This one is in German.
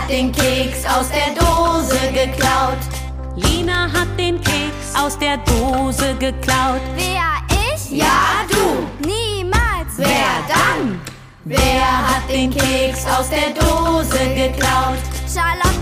hat den Keks aus der Dose geklaut. Lina hat den Keks aus der Dose geklaut. Wer, ich? Ja, du. Niemals. Wer dann? Wer hat den Keks aus der Dose geklaut? Charlotte